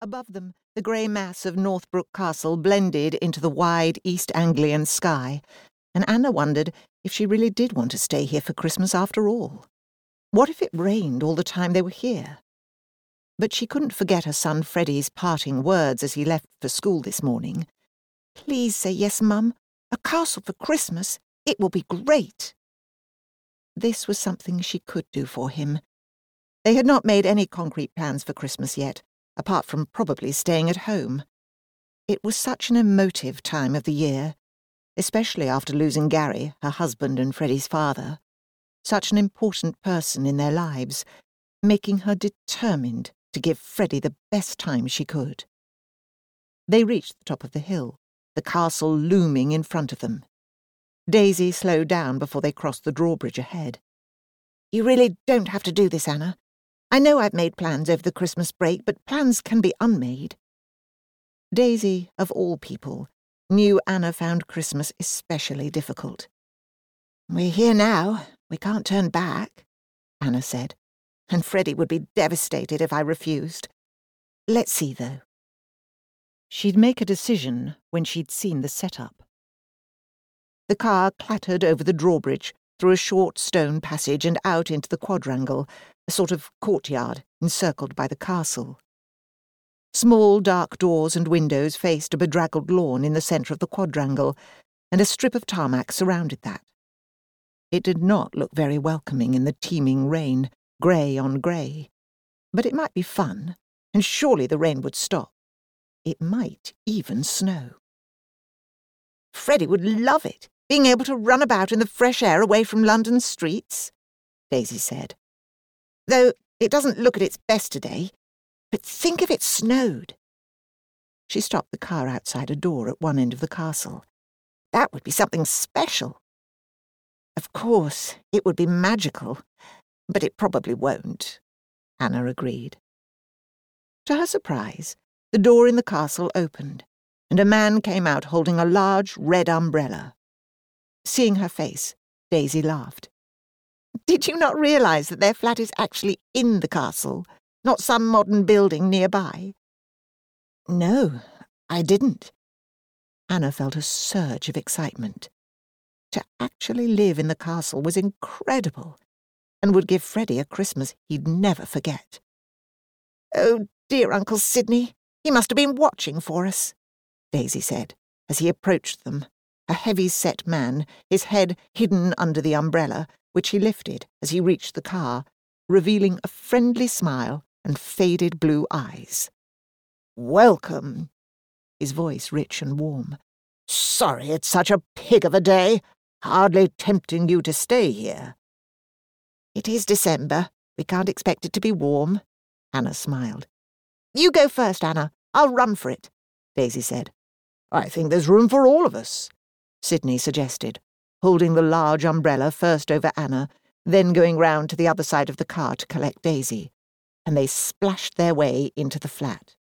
Above them, the grey mass of Northbrook Castle blended into the wide East Anglian sky, and Anna wondered if she really did want to stay here for Christmas after all. What if it rained all the time they were here? But she couldn't forget her son Freddie's parting words as he left for school this morning. "Please say yes, Mum. A castle for Christmas. It will be great." This was something she could do for him. They had not made any concrete plans for Christmas yet, apart from probably staying at home. It was such an emotive time of the year, especially after losing Gary, her husband and Freddie's father. Such an important person in their lives, making her determined to give Freddie the best time she could. They reached the top of the hill, the castle looming in front of them. Daisy slowed down before they crossed the drawbridge ahead. "You really don't have to do this, Anna. I know I've made plans over the Christmas break, but plans can be unmade." Daisy, of all people, knew Anna found Christmas especially difficult. "We're here now. We can't turn back," Anna said, "and Freddie would be devastated if I refused. Let's see, though." She'd make a decision when she'd seen the setup. The car clattered over the drawbridge, through a short stone passage and out into the quadrangle, a sort of courtyard encircled by the castle. Small dark doors and windows faced a bedraggled lawn in the centre of the quadrangle, and a strip of tarmac surrounded that. It did not look very welcoming in the teeming rain, grey on grey. But it might be fun, and surely the rain would stop. It might even snow. "Freddie would love it, being able to run about in the fresh air away from London's streets," Daisy said. "Though it doesn't look at its best today. But think if it snowed." She stopped the car outside a door at one end of the castle. "That would be something special." "Of course, it would be magical, but it probably won't," Anna agreed. To her surprise, the door in the castle opened, and a man came out holding a large red umbrella. Seeing her face, Daisy laughed. "Did you not realise that their flat is actually in the castle, not some modern building nearby?" "No, I didn't." Anna felt a surge of excitement. To actually live in the castle was incredible, and would give Freddie a Christmas he'd never forget. "Oh, dear Uncle Sidney, he must have been watching for us," Daisy said, as he approached them, a heavy-set man, his head hidden under the umbrella, which he lifted as he reached the car, revealing a friendly smile and faded blue eyes. "Welcome," his voice rich and warm. "Sorry it's such a pig of a day. Hardly tempting you to stay here." "It is December. We can't expect it to be warm," Anna smiled. "You go first, Anna. I'll run for it," Daisy said. "I think there's room for all of us," Sidney suggested, holding the large umbrella first over Anna, then going round to the other side of the car to collect Daisy, and they splashed their way into the flat.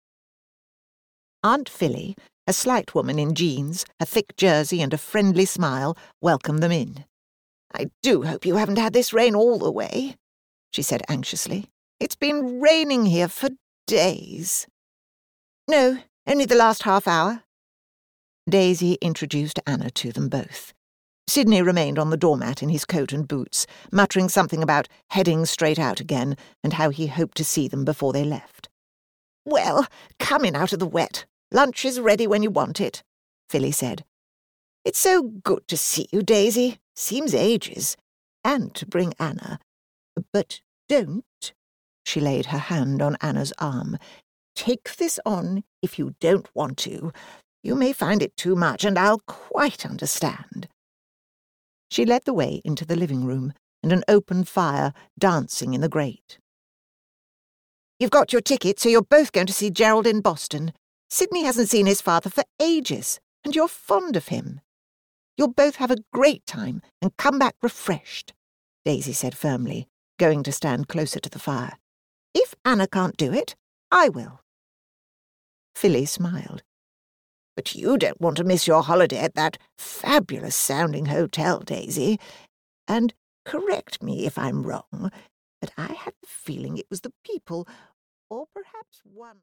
Aunt Philly, a slight woman in jeans, a thick jersey and a friendly smile, welcomed them in. "I do hope you haven't had this rain all the way," she said anxiously. "It's been raining here for days." "No, only the last half hour." Daisy introduced Anna to them both. Sidney remained on the doormat in his coat and boots, muttering something about heading straight out again and how he hoped to see them before they left. "Well, come in out of the wet. Lunch is ready when you want it," Philly said. "It's so good to see you, Daisy. Seems ages. And to bring Anna. But don't," she laid her hand on Anna's arm, "take this on if you don't want to. You may find it too much, and I'll quite understand." She led the way into the living room, and an open fire dancing in the grate. "You've got your ticket, so you're both going to see Gerald in Boston. Sidney hasn't seen his father for ages, and you're fond of him. You'll both have a great time and come back refreshed," Daisy said firmly, going to stand closer to the fire. "If Anna can't do it, I will." Philly smiled. "But you don't want to miss your holiday at that fabulous-sounding hotel, Daisy. And correct me if I'm wrong, but I had the feeling it was the people, or perhaps one..."